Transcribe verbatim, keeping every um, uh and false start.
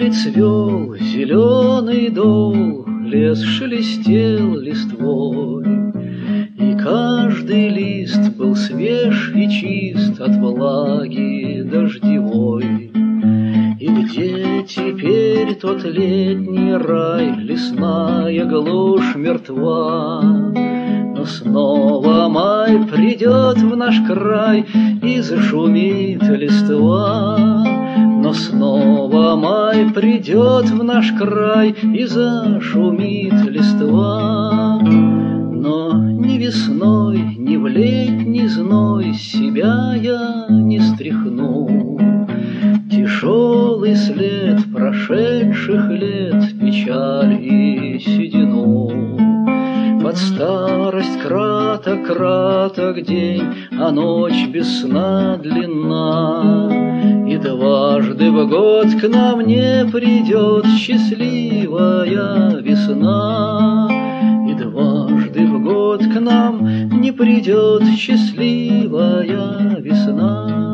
Май цвел зеленый дол, лес шелестел листвой, и каждый лист был свеж и чист от влаги дождевой. И где теперь тот летний рай, лесная глушь мертва? Но снова май придет в наш край, и зашумит листва. Но снова май придет в наш край, и зашумит листва. Но ни весной, ни в летний зной себя я не стряхну. Тяжелый след прошедших лет, печаль и седину. Под старость краток-краток день, а ночь без сна длинна. И дважды в год к нам не придет счастливая весна. И дважды в год к нам не придет счастливая весна.